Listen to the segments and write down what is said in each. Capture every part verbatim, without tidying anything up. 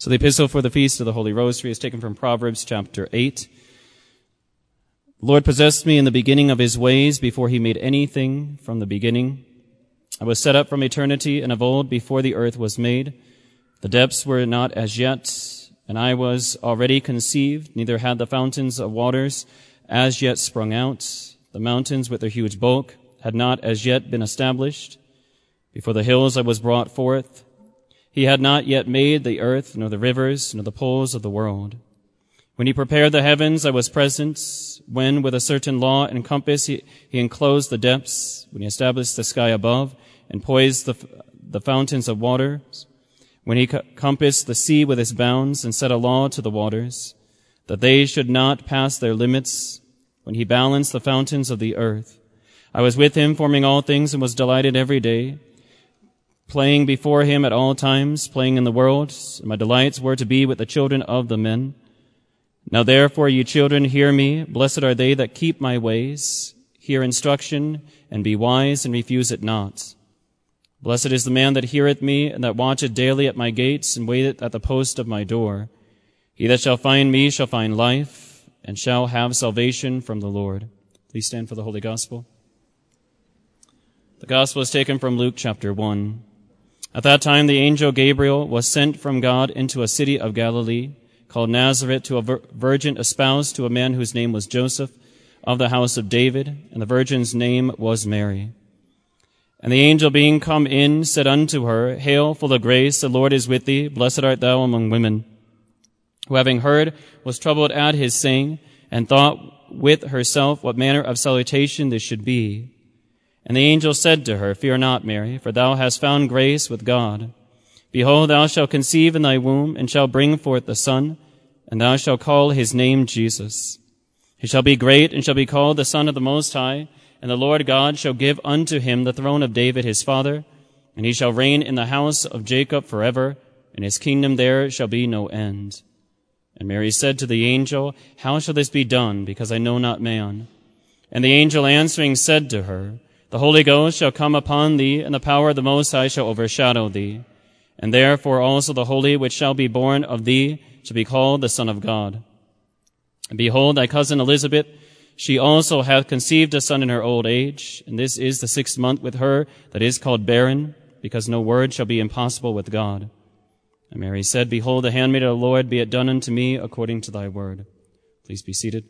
So the epistle for the Feast of the Holy Rosary is taken from Proverbs chapter eight. The Lord possessed me in the beginning of his ways before he made anything from the beginning. I was set up from eternity and of old before the earth was made. The depths were not as yet, and I was already conceived, neither had the fountains of waters as yet sprung out. The mountains with their huge bulk had not as yet been established. Before the hills I was brought forth. He had not yet made the earth, nor the rivers, nor the poles of the world. When he prepared the heavens, I was present. When, with a certain law and compass, he, he enclosed the depths. When he established the sky above and poised the, the fountains of waters. When he co- compassed the sea with its bounds and set a law to the waters, that they should not pass their limits. When he balanced the fountains of the earth. I was with him, forming all things, and was delighted every day. Playing before him at all times, playing in the world, and my delights were to be with the children of the men. Now therefore, ye children, hear me. Blessed are they that keep my ways. Hear instruction, and be wise, and refuse it not. Blessed is the man that heareth me, and that watcheth daily at my gates, and waiteth at the post of my door. He that shall find me shall find life, and shall have salvation from the Lord. Please stand for the Holy Gospel. The Gospel is taken from Luke chapter one. At that time the angel Gabriel was sent from God into a city of Galilee, called Nazareth, to a vir- virgin espoused to a man whose name was Joseph, of the house of David, and the virgin's name was Mary. And the angel being come in said unto her, Hail, full of grace, the Lord is with thee, blessed art thou among women. Who having heard was troubled at his saying, and thought with herself what manner of salutation this should be. And the angel said to her, Fear not, Mary, for thou hast found grace with God. Behold, thou shalt conceive in thy womb, and shalt bring forth a son, and thou shalt call his name Jesus. He shall be great, and shall be called the Son of the Most High, and the Lord God shall give unto him the throne of David his father, and he shall reign in the house of Jacob forever, and his kingdom there shall be no end. And Mary said to the angel, How shall this be done, because I know not man? And the angel answering said to her, The Holy Ghost shall come upon thee, and the power of the Most High shall overshadow thee. And therefore also the Holy which shall be born of thee shall be called the Son of God. And behold, thy cousin Elizabeth, she also hath conceived a son in her old age, and this is the sixth month with her that is called barren, because no word shall be impossible with God. And Mary said, Behold, the handmaid of the Lord, be it done unto me according to thy word. Please be seated.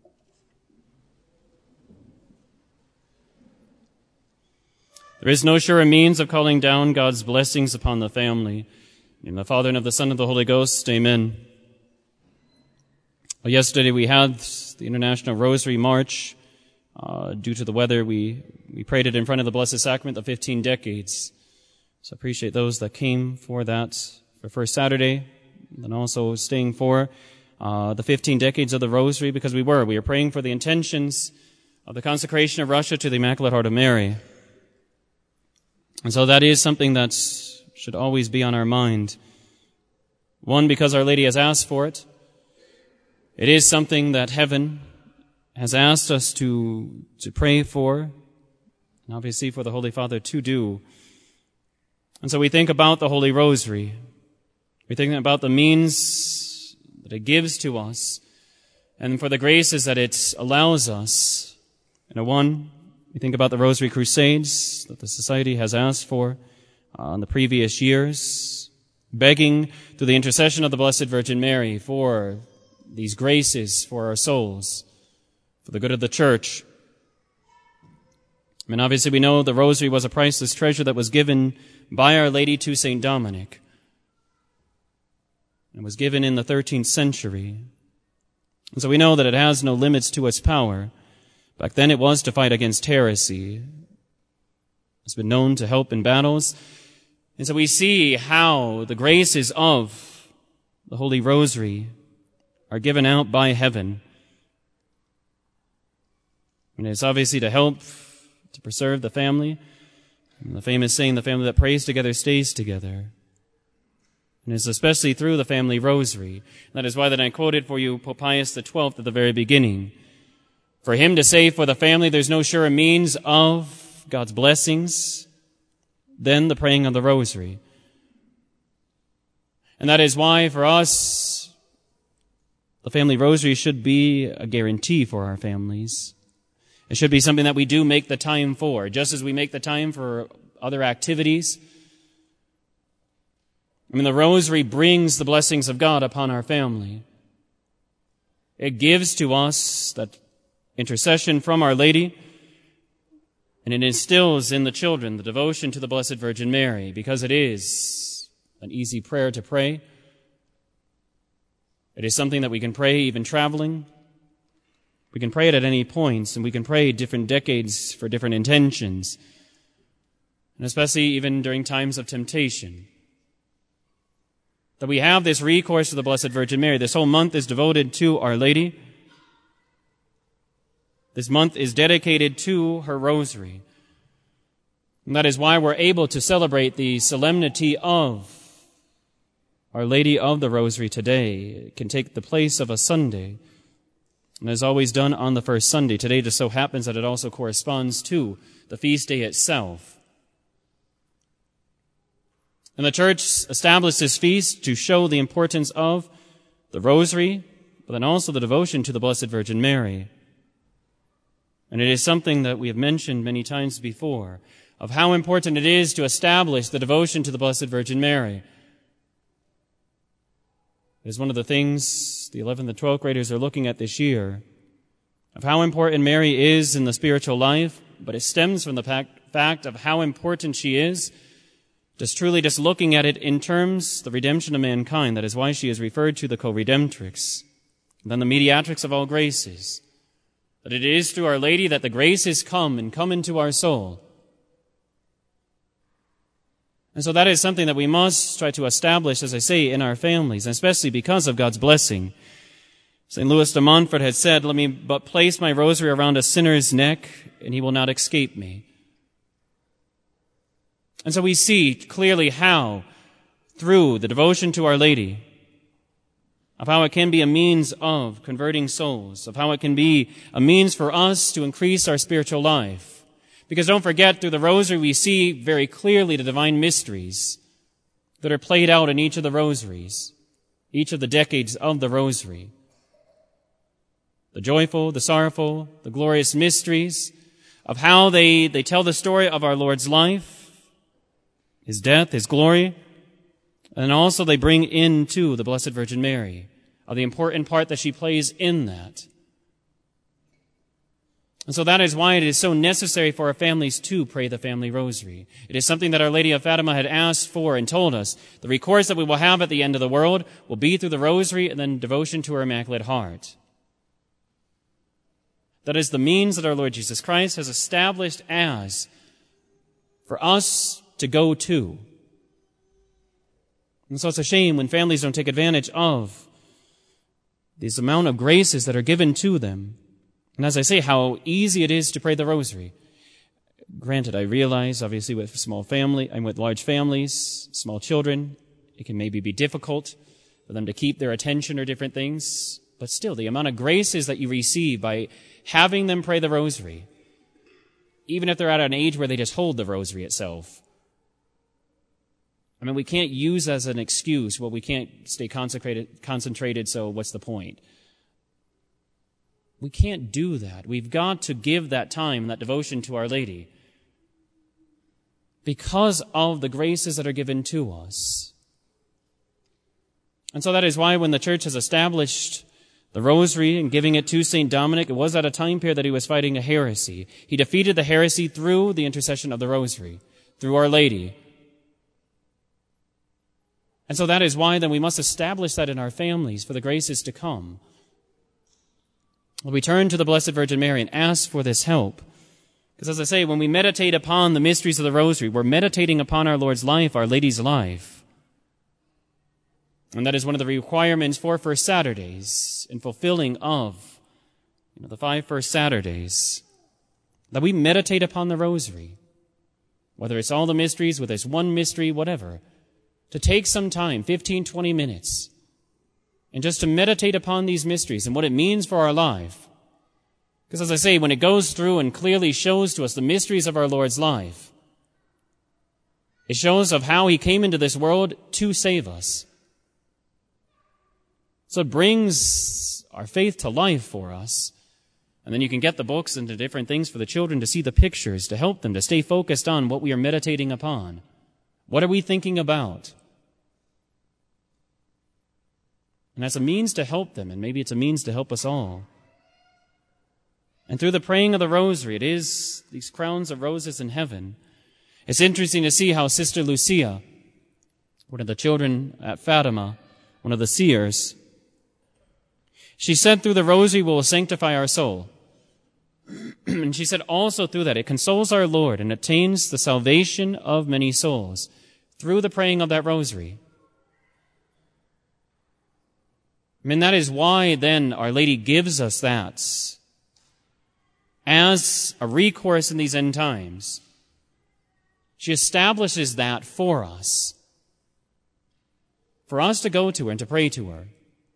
There is no surer means of calling down God's blessings upon the family. In the Father, and of the Son, and of the Holy Ghost, amen. Well, yesterday we had the International Rosary March. Uh, due to the weather, we, we prayed it in front of the Blessed Sacrament of fifteen decades. So I appreciate those that came for that for First Saturday, and also staying for uh, the fifteen decades of the Rosary, because we were. We were praying for the intentions of the consecration of Russia to the Immaculate Heart of Mary. And so that is something that should always be on our mind. One, because Our Lady has asked for it. It is something that heaven has asked us to, to pray for, and obviously for the Holy Father to do. And so we think about the Holy Rosary. We think about the means that it gives to us, and for the graces that it allows us. And one, we think about the Rosary Crusades that the Society has asked for uh, in the previous years, begging through the intercession of the Blessed Virgin Mary for these graces for our souls, for the good of the Church. I mean, obviously we know the Rosary was a priceless treasure that was given by Our Lady to Saint Dominic. It was given in the thirteenth century. And so we know that it has no limits to its power. Back then it was to fight against heresy. It's been known to help in battles. And so we see how the graces of the Holy Rosary are given out by heaven. And it's obviously to help to preserve the family. And the famous saying, the family that prays together stays together. And it's especially through the family rosary. That is why that I quoted for you Pope Pius the twelfth at the very beginning. For him to say for the family there's no surer means of God's blessings than the praying of the rosary. And that is why, for us, the family rosary should be a guarantee for our families. It should be something that we do make the time for, just as we make the time for other activities. I mean, the rosary brings the blessings of God upon our family. It gives to us that intercession from Our Lady, and it instills in the children the devotion to the Blessed Virgin Mary, because it is an easy prayer to pray. It is something that we can pray even traveling. We can pray it at any points, and we can pray different decades for different intentions, and especially even during times of temptation. That we have this recourse to the Blessed Virgin Mary. This whole month is devoted to Our Lady. This month is dedicated to her rosary. And that is why we're able to celebrate the solemnity of Our Lady of the Rosary today. It can take the place of a Sunday, and is always done on the first Sunday. Today just so happens that it also corresponds to the feast day itself. And the Church established this feast to show the importance of the Rosary, but then also the devotion to the Blessed Virgin Mary. And it is something that we have mentioned many times before, of how important it is to establish the devotion to the Blessed Virgin Mary. It is one of the things the eleventh and twelfth graders are looking at this year, of how important Mary is in the spiritual life, but it stems from the fact of how important she is, just truly just looking at it in terms of the redemption of mankind. That is why she is referred to the co-redemptrix, and then the mediatrix of all graces. That it is through Our Lady that the graces come and come into our soul. And so that is something that we must try to establish, as I say, in our families, and especially because of God's blessing. Saint Louis de Montfort had said, "Let me but place my rosary around a sinner's neck, and he will not escape me." And so we see clearly how, through the devotion to Our Lady, of how it can be a means of converting souls, of how it can be a means for us to increase our spiritual life. Because don't forget, through the rosary we see very clearly the divine mysteries that are played out in each of the rosaries, each of the decades of the rosary. The joyful, the sorrowful, the glorious mysteries of how they, they tell the story of our Lord's life, His death, His glory, and also they bring into the Blessed Virgin Mary, of the important part that she plays in that. And so that is why it is so necessary for our families to pray the family rosary. It is something that Our Lady of Fatima had asked for and told us. The recourse that we will have at the end of the world will be through the rosary and then devotion to her Immaculate Heart. That is the means that our Lord Jesus Christ has established as for us to go to. And so it's a shame when families don't take advantage of this amount of graces that are given to them. And as I say, how easy it is to pray the rosary. Granted, I realize, obviously, with small family, and with large families, small children, it can maybe be difficult for them to keep their attention or different things. But still, the amount of graces that you receive by having them pray the rosary, even if they're at an age where they just hold the rosary itself. I mean, we can't use as an excuse, well, we can't stay consecrated, concentrated, so what's the point? We can't do that. We've got to give that time, that devotion to Our Lady, because of the graces that are given to us. And so that is why when the Church has established the rosary and giving it to Saint Dominic, it was at a time period that he was fighting a heresy. He defeated the heresy through the intercession of the rosary, through Our Lady. And so that is why then we must establish that in our families for the graces to come. We turn to the Blessed Virgin Mary and ask for this help. Because as I say, when we meditate upon the mysteries of the rosary, we're meditating upon our Lord's life, Our Lady's life. And that is one of the requirements for First Saturdays in fulfilling of you know, the five First Saturdays, that we meditate upon the rosary. Whether it's all the mysteries, whether it's one mystery, whatever. To take some time, fifteen, twenty minutes, and just to meditate upon these mysteries and what it means for our life. Because as I say, when it goes through and clearly shows to us the mysteries of our Lord's life, it shows of how He came into this world to save us. So it brings our faith to life for us. And then you can get the books and the different things for the children to see the pictures, to help them to stay focused on what we are meditating upon. What are we thinking about? And as a means to help them, and maybe it's a means to help us all. And through the praying of the rosary, it is these crowns of roses in heaven. It's interesting to see how Sister Lucia, one of the children at Fatima, one of the seers, she said through the rosary will sanctify our soul. And she said also through that it consoles our Lord and attains the salvation of many souls through the praying of that rosary. I mean, that is why then Our Lady gives us that as a recourse in these end times. She establishes that for us, for us to go to her and to pray to her.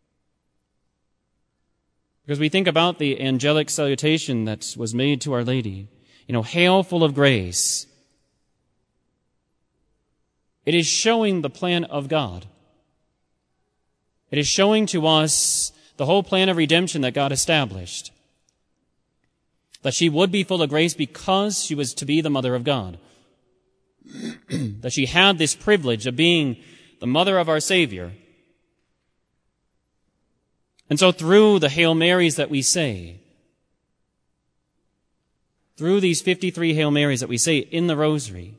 Because we think about the angelic salutation that was made to Our Lady. You know, hail full of grace. It is showing the plan of God. It is showing to us the whole plan of redemption that God established. That she would be full of grace because she was to be the mother of God. That she had this privilege of being the mother of our Savior. And so through the Hail Marys that we say, through these fifty-three Hail Marys that we say in the Rosary,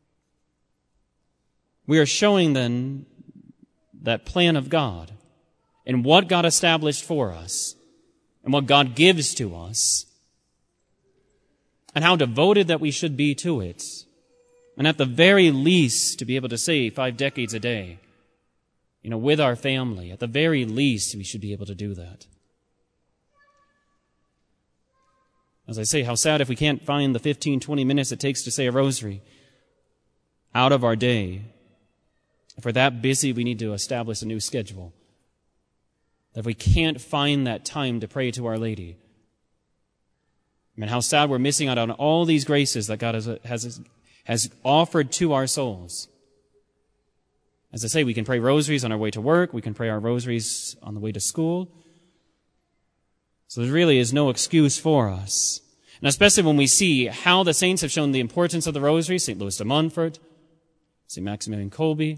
we are showing then that plan of God and what God established for us and what God gives to us and how devoted that we should be to it. And at the very least, to be able to say five decades a day, you know, with our family, at the very least, we should be able to do that. As I say, how sad if we can't find the fifteen, twenty minutes it takes to say a rosary out of our day. If we're that busy, we need to establish a new schedule. That if we can't find that time to pray to Our Lady, I mean, how sad we're missing out on all these graces that God has, has, has offered to our souls. As I say, we can pray rosaries on our way to work. We can pray our rosaries on the way to school. So there really is no excuse for us. And especially when we see how the saints have shown the importance of the rosary, Saint Louis de Montfort, Saint Maximilian Kolbe,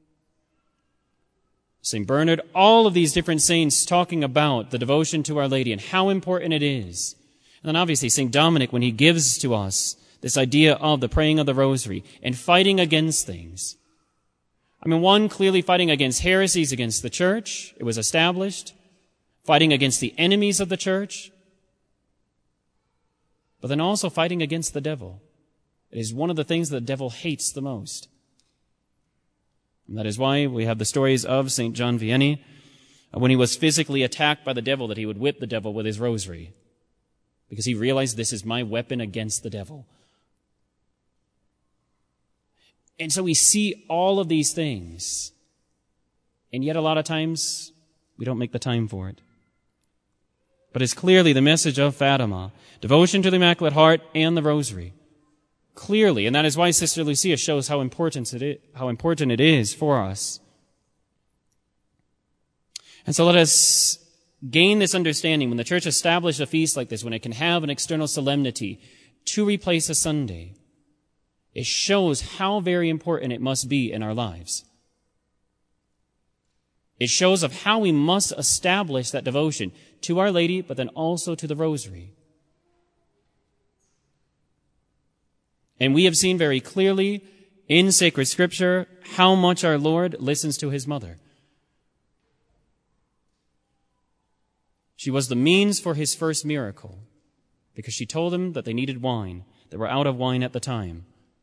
Saint Bernard, all of these different saints talking about the devotion to Our Lady and how important it is. And then obviously Saint Dominic, when he gives to us this idea of the praying of the rosary and fighting against things. I mean, one, clearly fighting against heresies against the church. It was established. Fighting against the enemies of the church. But then also fighting against the devil. It is one of the things that the devil hates the most. And that is why we have the stories of Saint John Vianney, when he was physically attacked by the devil, that he would whip the devil with his rosary. Because he realized, this is my weapon against the devil. And so we see all of these things. And yet a lot of times, we don't make the time for it. But it's clearly the message of Fatima. Devotion to the Immaculate Heart and the Rosary. Clearly. And that is why Sister Lucia shows how important it is, how important it is for us. And so let us gain this understanding when the Church established a feast like this, when it can have an external solemnity to replace a Sunday. It shows how very important it must be in our lives. It shows of how we must establish that devotion to Our Lady, but then also to the Rosary. And we have seen very clearly in sacred Scripture how much our Lord listens to His mother. She was the means for His first miracle, because she told him that they needed wine. They were out of wine at the time.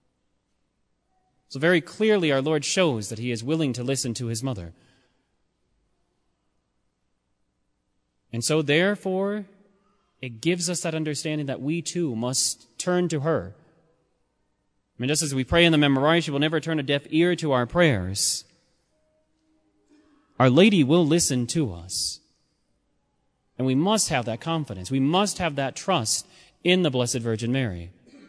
So very clearly our Lord shows that He is willing to listen to His mother. And so therefore, it gives us that understanding that we too must turn to her. I mean, just as we pray in the Memorare, she will never turn a deaf ear to our prayers. Our Lady will listen to us. And we must have that confidence. We must have that trust in the Blessed Virgin Mary.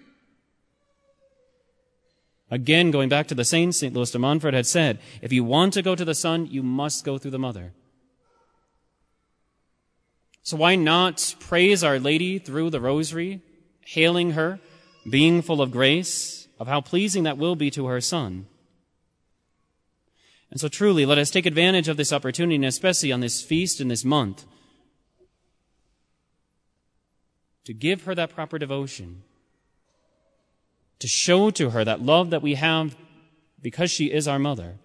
Again, going back to the saints, Saint Louis de Montfort had said, if you want to go to the Son, you must go through the Mother. So why not praise Our Lady through the rosary, hailing her, being full of grace, of how pleasing that will be to her Son? And so truly, let us take advantage of this opportunity, and especially on this feast in this month, to give her that proper devotion, to show to her that love that we have because she is our mother.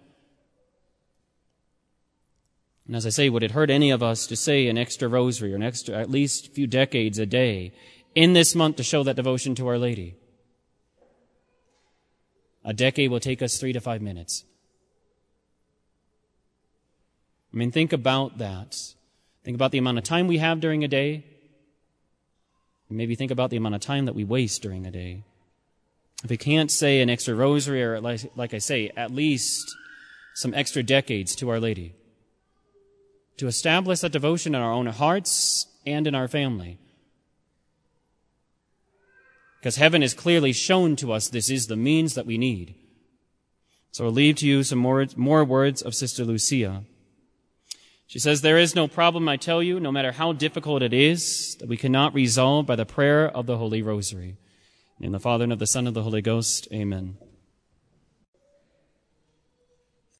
And as I say, would it hurt any of us to say an extra rosary or an extra, at least a few decades a day in this month to show that devotion to Our Lady? A decade will take us three to five minutes. I mean, think about that. Think about the amount of time we have during a day. And maybe think about the amount of time that we waste during a day. If we can't say an extra rosary, or like, like I say, at least some extra decades to Our Lady, to establish that devotion in our own hearts and in our family. Because heaven has clearly shown to us this is the means that we need. So I'll leave to you some more, more words of Sister Lucia. She says, "There is no problem, I tell you, no matter how difficult it is, that we cannot resolve by the prayer of the Holy Rosary. In the Father, and of the Son, and of the Holy Ghost, amen."